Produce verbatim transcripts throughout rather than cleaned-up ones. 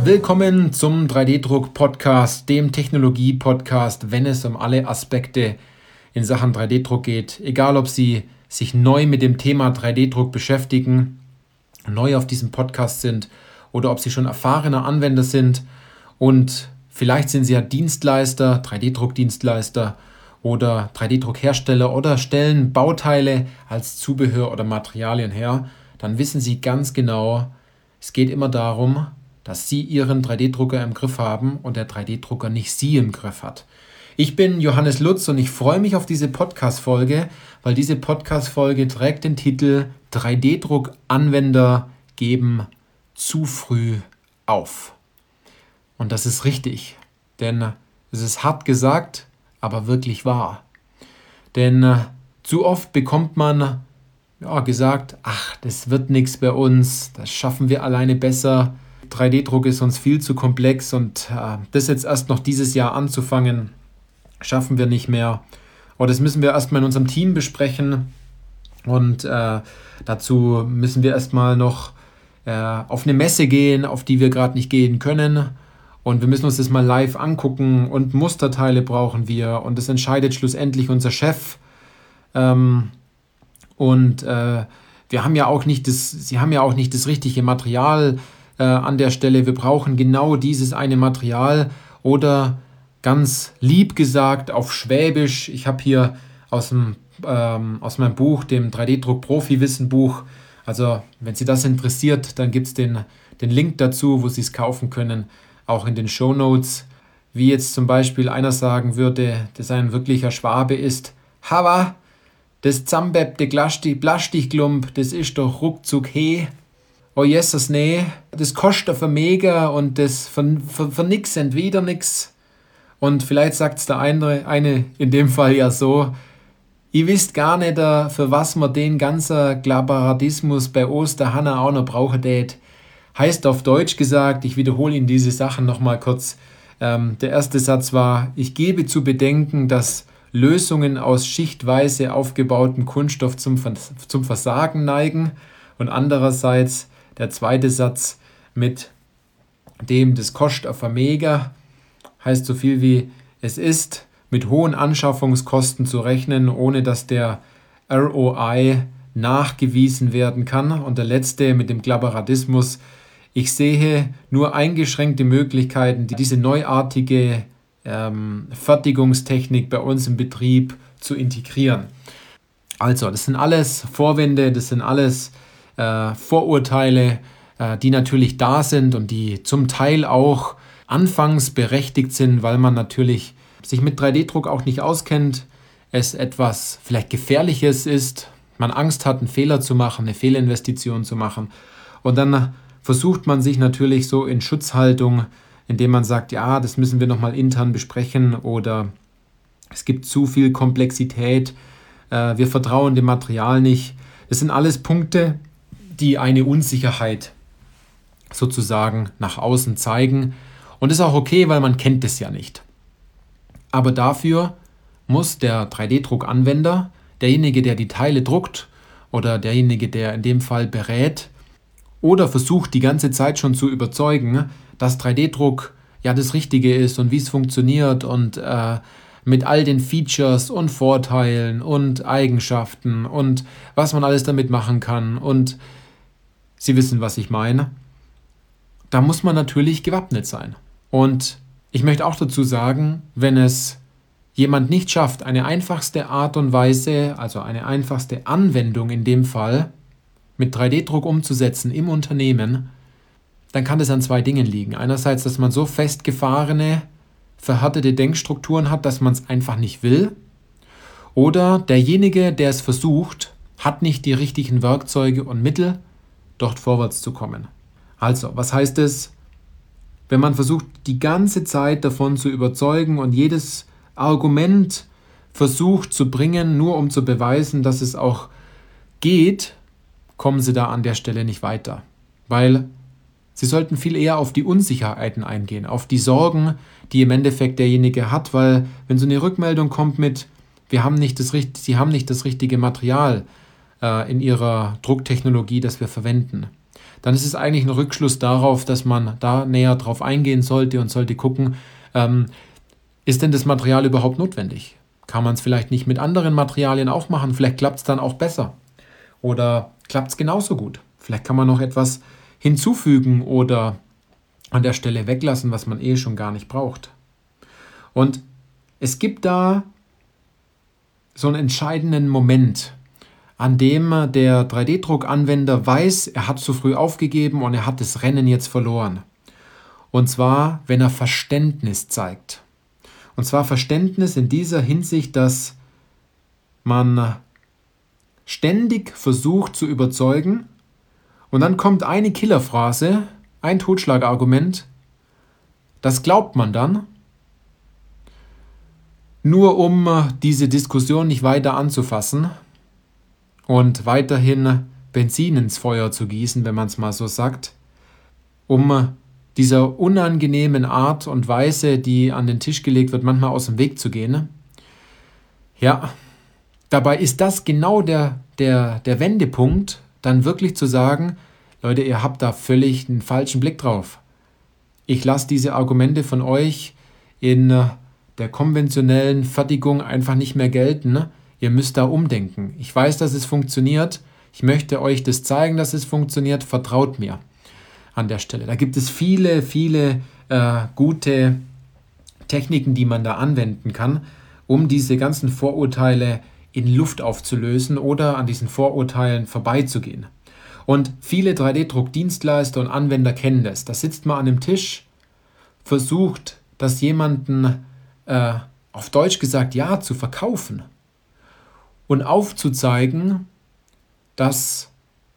Willkommen zum drei D-Druck-Podcast, dem Technologie-Podcast, wenn es um alle Aspekte in Sachen drei D-Druck geht. Egal, ob Sie sich neu mit dem Thema drei D-Druck beschäftigen, neu auf diesem Podcast sind oder ob Sie schon erfahrener Anwender sind und vielleicht sind Sie ja Dienstleister, drei D-Druck-Dienstleister oder drei D-Druck-Hersteller oder stellen Bauteile als Zubehör oder Materialien her, dann wissen Sie ganz genau, es geht immer darum, dass Sie Ihren drei D-Drucker im Griff haben und der drei D-Drucker nicht Sie im Griff hat. Ich bin Johannes Lutz und ich freue mich auf diese Podcast-Folge, weil diese Podcast-Folge trägt den Titel drei D-Druck-Anwender geben zu früh auf. Und das ist richtig, denn es ist hart gesagt, aber wirklich wahr. Denn äh, zu oft bekommt man ja, gesagt, ach, das wird nichts bei uns, das schaffen wir alleine besser. drei D-Druck ist uns viel zu komplex und äh, das jetzt erst noch dieses Jahr anzufangen, schaffen wir nicht mehr. Oder das müssen wir erstmal in unserem Team besprechen und äh, dazu müssen wir erstmal noch äh, auf eine Messe gehen, auf die wir gerade nicht gehen können. Und wir müssen uns das mal live angucken und Musterteile brauchen wir und das entscheidet schlussendlich unser Chef. Ähm, und äh, wir haben ja auch nicht das, sie haben ja auch nicht das richtige Material äh, an der Stelle. Wir brauchen genau dieses eine Material oder ganz lieb gesagt auf Schwäbisch. Ich habe hier aus, dem, ähm, aus meinem Buch, dem drei D-Druck-Profi-Wissen-Buch, also wenn Sie das interessiert, dann gibt es den, den Link dazu, wo Sie es kaufen können. Auch in den Shownotes, wie jetzt zum Beispiel einer sagen würde, dass ein wirklicher Schwabe ist, Hava, das Zambebte Plastikklump, das ist doch ruckzuck he. Oh Jesus, nee, das kostet für mega und das für, für, für nix und wieder nix. Und vielleicht sagt es der eine, eine in dem Fall ja so, ich wisst gar nicht, für was man den ganzen Glabaradismus bei Osterhanna auch noch brauchen tät. Heißt auf Deutsch gesagt, ich wiederhole Ihnen diese Sachen nochmal kurz. Ähm, der erste Satz war, ich gebe zu bedenken, dass Lösungen aus schichtweise aufgebautem Kunststoff zum, zum Versagen neigen. Und andererseits der zweite Satz mit dem, das kostet auf mega, heißt so viel wie, es ist mit hohen Anschaffungskosten zu rechnen, ohne dass der R O I nachgewiesen werden kann. Und der letzte mit dem Glabaradismus, ich sehe nur eingeschränkte Möglichkeiten, diese neuartige ähm, Fertigungstechnik bei uns im Betrieb zu integrieren. Also, das sind alles Vorwände, das sind alles äh, Vorurteile, äh, die natürlich da sind und die zum Teil auch anfangs berechtigt sind, weil man natürlich sich mit drei D-Druck auch nicht auskennt, es etwas vielleicht Gefährliches ist, man Angst hat, einen Fehler zu machen, eine Fehlinvestition zu machen und dann versucht man sich natürlich so in Schutzhaltung, indem man sagt, ja, das müssen wir nochmal intern besprechen oder es gibt zu viel Komplexität, äh, wir vertrauen dem Material nicht. Das sind alles Punkte, die eine Unsicherheit sozusagen nach außen zeigen und ist auch okay, weil man kennt es ja nicht. Aber dafür muss der drei D-Druck-Anwender, derjenige, der die Teile druckt oder derjenige, der in dem Fall berät, oder versucht die ganze Zeit schon zu überzeugen, dass drei D-Druck ja das Richtige ist und wie es funktioniert und äh, mit all den Features und Vorteilen und Eigenschaften und was man alles damit machen kann und Sie wissen, was ich meine. Da muss man natürlich gewappnet sein. Und ich möchte auch dazu sagen, wenn es jemand nicht schafft, eine einfachste Art und Weise, also eine einfachste Anwendung in dem Fall, mit drei D-Druck umzusetzen im Unternehmen, dann kann das an zwei Dingen liegen. Einerseits, dass man so festgefahrene, verhärtete Denkstrukturen hat, dass man es einfach nicht will. Oder derjenige, der es versucht, hat nicht die richtigen Werkzeuge und Mittel, dort vorwärts zu kommen. Also, was heißt es, wenn man versucht, die ganze Zeit davon zu überzeugen und jedes Argument versucht zu bringen, nur um zu beweisen, dass es auch geht, kommen Sie da an der Stelle nicht weiter. Weil Sie sollten viel eher auf die Unsicherheiten eingehen, auf die Sorgen, die im Endeffekt derjenige hat, weil wenn so eine Rückmeldung kommt mit, wir haben nicht das, Sie haben nicht das richtige Material äh, in Ihrer Drucktechnologie, das wir verwenden, dann ist es eigentlich ein Rückschluss darauf, dass man da näher drauf eingehen sollte und sollte gucken, ähm, ist denn das Material überhaupt notwendig? Kann man es vielleicht nicht mit anderen Materialien auch machen? Vielleicht klappt es dann auch besser. Oder klappt es genauso gut? Vielleicht kann man noch etwas hinzufügen oder an der Stelle weglassen, was man eh schon gar nicht braucht. Und es gibt da so einen entscheidenden Moment, an dem der drei D Druck-Anwender weiß, er hat zu früh aufgegeben und er hat das Rennen jetzt verloren. Und zwar, wenn er Verständnis zeigt. Und zwar Verständnis in dieser Hinsicht, dass man ständig versucht zu überzeugen und dann kommt eine Killerphrase, ein Totschlagargument, das glaubt man dann, nur um diese Diskussion nicht weiter anzufassen und weiterhin Benzin ins Feuer zu gießen, wenn man es mal so sagt, um dieser unangenehmen Art und Weise, die an den Tisch gelegt wird, manchmal aus dem Weg zu gehen. Ja, dabei ist das genau der, der, der Wendepunkt, dann wirklich zu sagen, Leute, ihr habt da völlig einen falschen Blick drauf. Ich lasse diese Argumente von euch in der konventionellen Fertigung einfach nicht mehr gelten. Ihr müsst da umdenken. Ich weiß, dass es funktioniert. Ich möchte euch das zeigen, dass es funktioniert. Vertraut mir an der Stelle. Da gibt es viele, viele äh, gute Techniken, die man da anwenden kann, um diese ganzen Vorurteile in Luft aufzulösen oder an diesen Vorurteilen vorbeizugehen. Und viele drei D Druck-Dienstleister und Anwender kennen das. Da sitzt man an einem Tisch, versucht, das jemanden, äh, auf Deutsch gesagt, ja, zu verkaufen und aufzuzeigen, dass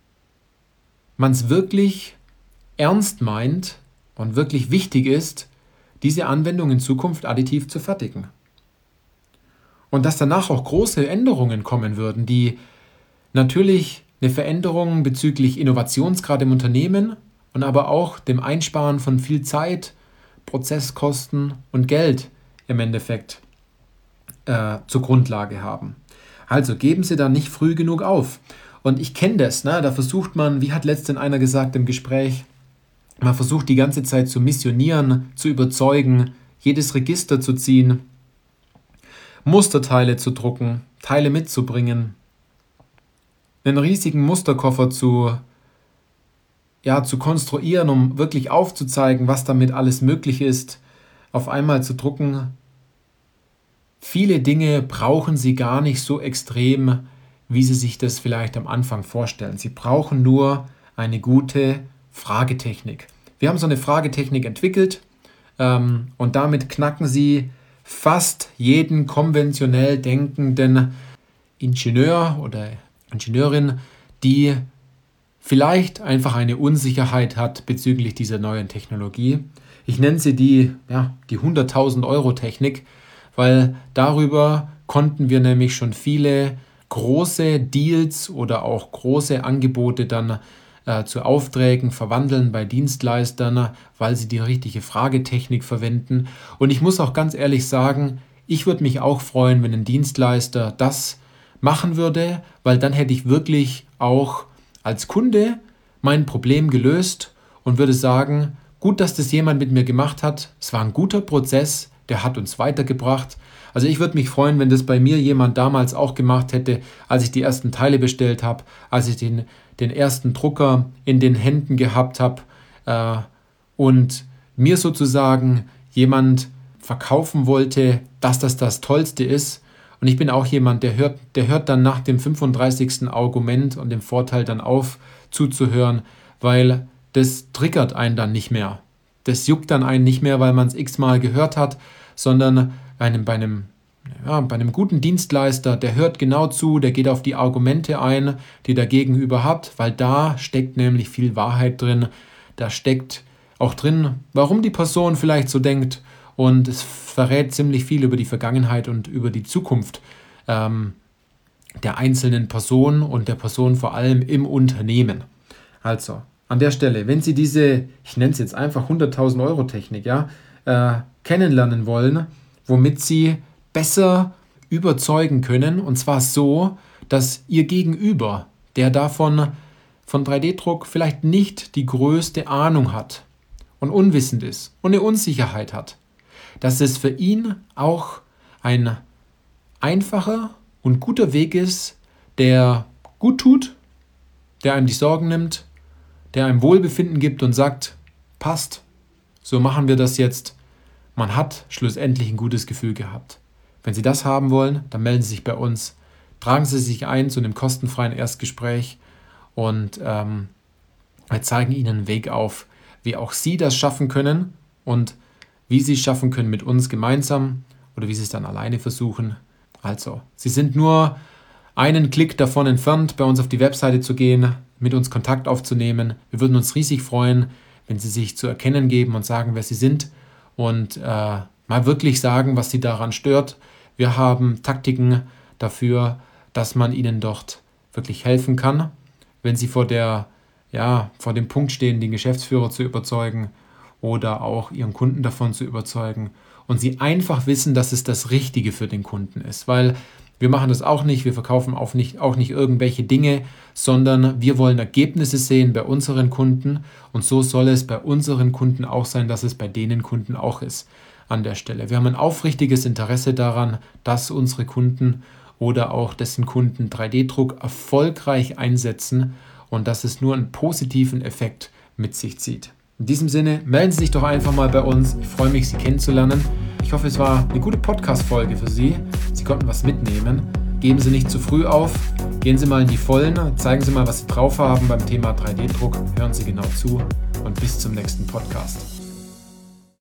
man es wirklich ernst meint und wirklich wichtig ist, diese Anwendung in Zukunft additiv zu fertigen. Und dass danach auch große Änderungen kommen würden, die natürlich eine Veränderung bezüglich Innovationsgrad im Unternehmen und aber auch dem Einsparen von viel Zeit, Prozesskosten und Geld im Endeffekt äh, zur Grundlage haben. Also geben Sie da nicht früh genug auf. Und ich kenne das, ne? Da versucht man, wie hat letztens einer gesagt im Gespräch, man versucht die ganze Zeit zu missionieren, zu überzeugen, jedes Register zu ziehen, Musterteile zu drucken, Teile mitzubringen, einen riesigen Musterkoffer zu, ja, zu konstruieren, um wirklich aufzuzeigen, was damit alles möglich ist, auf einmal zu drucken. Viele Dinge brauchen Sie gar nicht so extrem, wie Sie sich das vielleicht am Anfang vorstellen. Sie brauchen nur eine gute Fragetechnik. Wir haben so eine Fragetechnik entwickelt ähm, und damit knacken Sie fast jeden konventionell denkenden Ingenieur oder Ingenieurin, die vielleicht einfach eine Unsicherheit hat bezüglich dieser neuen Technologie. Ich nenne sie die, ja, die hunderttausend Euro Technik, weil darüber konnten wir nämlich schon viele große Deals oder auch große Angebote dann äh, zu Aufträgen verwandeln bei Dienstleistern, weil sie die richtige Fragetechnik verwenden. Und ich muss auch ganz ehrlich sagen, ich würde mich auch freuen, wenn ein Dienstleister das machen würde, weil dann hätte ich wirklich auch als Kunde mein Problem gelöst und würde sagen, gut, dass das jemand mit mir gemacht hat. Es war ein guter Prozess, der hat uns weitergebracht. Also ich würde mich freuen, wenn das bei mir jemand damals auch gemacht hätte, als ich die ersten Teile bestellt habe, als ich den, den ersten Drucker in den Händen gehabt habe äh, und mir sozusagen jemand verkaufen wollte, dass das das Tollste ist. Und ich bin auch jemand, der hört, der hört dann nach dem fünfunddreißigsten Argument und dem Vorteil dann auf, zuzuhören, weil das triggert einen dann nicht mehr. Das juckt dann einen nicht mehr, weil man es x-mal gehört hat, sondern einem, bei, einem, ja, bei einem guten Dienstleister, der hört genau zu, der geht auf die Argumente ein, die der Gegenüber hat, weil da steckt nämlich viel Wahrheit drin. Da steckt auch drin, warum die Person vielleicht so denkt, und es verrät ziemlich viel über die Vergangenheit und über die Zukunft ähm, der einzelnen Person und der Person vor allem im Unternehmen. Also, an der Stelle, wenn Sie diese, ich nenne es jetzt einfach hunderttausend Euro Technik, ja, äh, kennenlernen wollen, womit Sie besser überzeugen können, und zwar so, dass Ihr Gegenüber, der davon von drei D Druck vielleicht nicht die größte Ahnung hat und unwissend ist und eine Unsicherheit hat, dass es für ihn auch ein einfacher und guter Weg ist, der gut tut, der einem die Sorgen nimmt, der einem Wohlbefinden gibt und sagt, passt, so machen wir das jetzt. Man hat schlussendlich ein gutes Gefühl gehabt. Wenn Sie das haben wollen, dann melden Sie sich bei uns. Tragen Sie sich ein zu einem kostenfreien Erstgespräch und ähm, wir zeigen Ihnen einen Weg auf, wie auch Sie das schaffen können und wie Sie es schaffen können mit uns gemeinsam oder wie Sie es dann alleine versuchen. Also, Sie sind nur einen Klick davon entfernt, bei uns auf die Webseite zu gehen, mit uns Kontakt aufzunehmen. Wir würden uns riesig freuen, wenn Sie sich zu erkennen geben und sagen, wer Sie sind und äh, mal wirklich sagen, was Sie daran stört. Wir haben Taktiken dafür, dass man Ihnen dort wirklich helfen kann, wenn Sie vor der, ja, vor dem Punkt stehen, den Geschäftsführer zu überzeugen oder auch Ihren Kunden davon zu überzeugen und Sie einfach wissen, dass es das Richtige für den Kunden ist, weil wir machen das auch nicht, wir verkaufen auch nicht, auch nicht irgendwelche Dinge, sondern wir wollen Ergebnisse sehen bei unseren Kunden und so soll es bei unseren Kunden auch sein, dass es bei denen Kunden auch ist an der Stelle. Wir haben ein aufrichtiges Interesse daran, dass unsere Kunden oder auch dessen Kunden drei D Druck erfolgreich einsetzen und dass es nur einen positiven Effekt mit sich zieht. In diesem Sinne, melden Sie sich doch einfach mal bei uns. Ich freue mich, Sie kennenzulernen. Ich hoffe, es war eine gute Podcast-Folge für Sie. Sie konnten was mitnehmen. Geben Sie nicht zu früh auf. Gehen Sie mal in die Vollen. Zeigen Sie mal, was Sie drauf haben beim Thema drei D Druck. Hören Sie genau zu und bis zum nächsten Podcast.